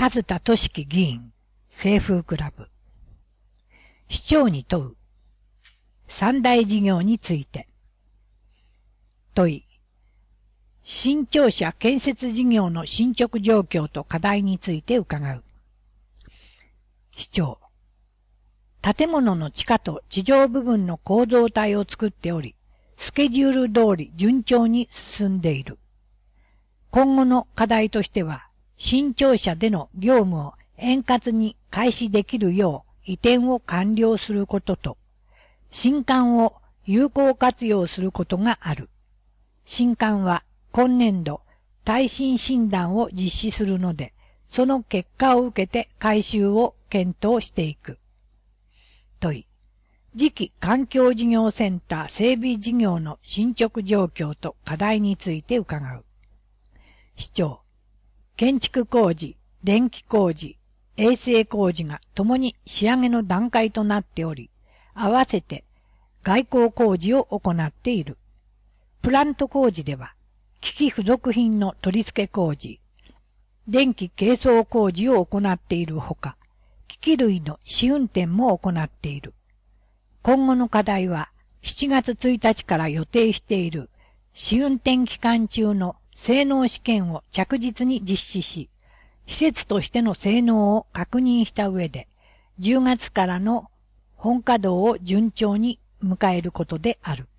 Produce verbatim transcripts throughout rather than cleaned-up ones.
数田俊樹議員、清風クラブ。市長に問う。三大事業について。問い。新庁舎建設事業の進捗状況と課題について伺う。市長。建物の地下と地上部分の構造体を作っており、スケジュール通り順調に進んでいる。今後の課題としては、新庁舎での業務を円滑に開始できるよう移転を完了することと、新館を有効活用することがある。新館は今年度耐震診断を実施するので、その結果を受けて改修を検討していく。問い。次期環境事業センター整備事業の進捗状況と課題について伺う。市長。建築工事、電気工事、衛生工事がともに仕上げの段階となっており、合わせて外交工事を行っている。プラント工事では、機器付属品の取り付け工事、電気係争工事を行っているほか、機器類の試運転も行っている。今後の課題は、しちがつついたちから予定している試運転期間中の性能試験を着実に実施し、施設としての性能を確認した上で、じゅうがつからの本稼働を順調に迎えることである。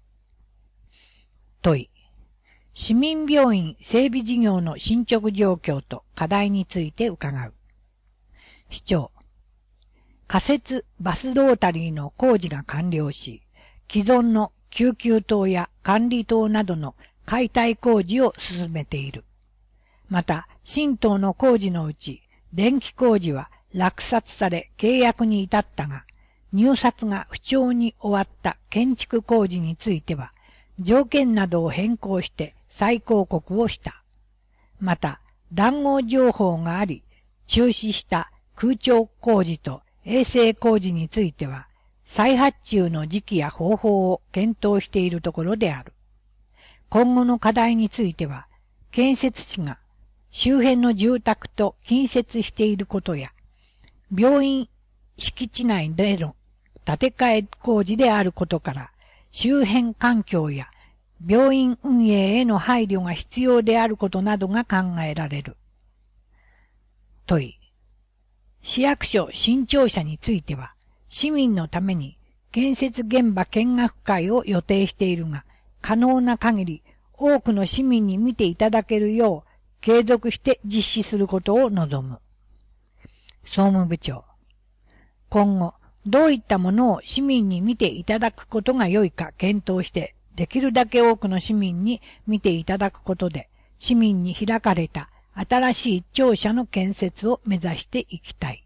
問い。市民病院整備事業の進捗状況と課題について伺う。市長。仮設バスロータリーの工事が完了し、既存の救急棟や管理棟などの解体工事を進めている。また、新棟の工事のうち、電気工事は落札され契約に至ったが、入札が不調に終わった建築工事については、条件などを変更して再公告をした。また、談合情報があり、中止した空調工事と衛生工事については、再発注の時期や方法を検討しているところである。今後の課題については、建設地が周辺の住宅と近接していることや、病院敷地内での建て替え工事であることから、周辺環境や病院運営への配慮が必要であることなどが考えられる。問い。市役所新庁舎については、市民のために建設現場見学会を予定しているが、可能な限り多くの市民に見ていただけるよう継続して実施することを望む。総務部長。今後、どういったものを市民に見ていただくことが良いか検討して、できるだけ多くの市民に見ていただくことで、市民に開かれた新しい庁舎の建設を目指していきたい。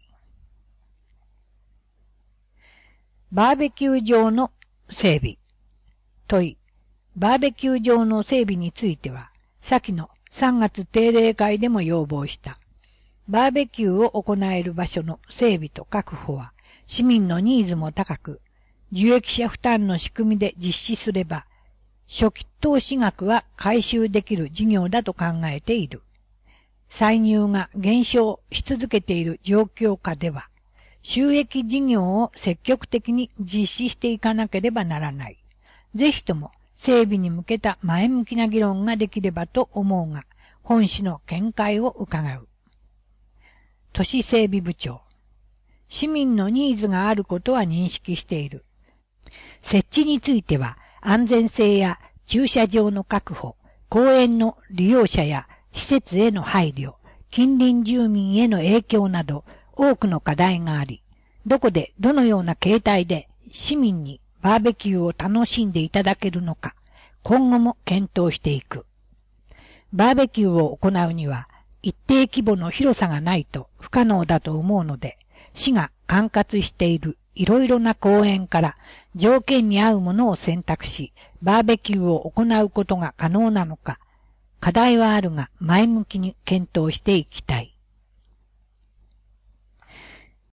バーベキュー場の整備。問い。バーベキュー場の整備については、先のさんがつ定例会でも要望した。バーベキューを行える場所の整備と確保は、市民のニーズも高く、受益者負担の仕組みで実施すれば、初期投資額は回収できる事業だと考えている。歳入が減少し続けている状況下では、収益事業を積極的に実施していかなければならない。ぜひとも整備に向けた前向きな議論ができればと思うが、本市の見解を伺う。都市整備部長。市民のニーズがあることは認識している。設置については安全性や駐車場の確保、公園の利用者や施設への配慮、近隣住民への影響など多くの課題があり、どこでどのような形態で市民にバーベキューを楽しんでいただけるのか、今後も検討していく。バーベキューを行うには一定規模の広さがないと不可能だと思うので、市が管轄しているいろいろな公園から条件に合うものを選択し、バーベキューを行うことが可能なのか、課題はあるが前向きに検討していきたい。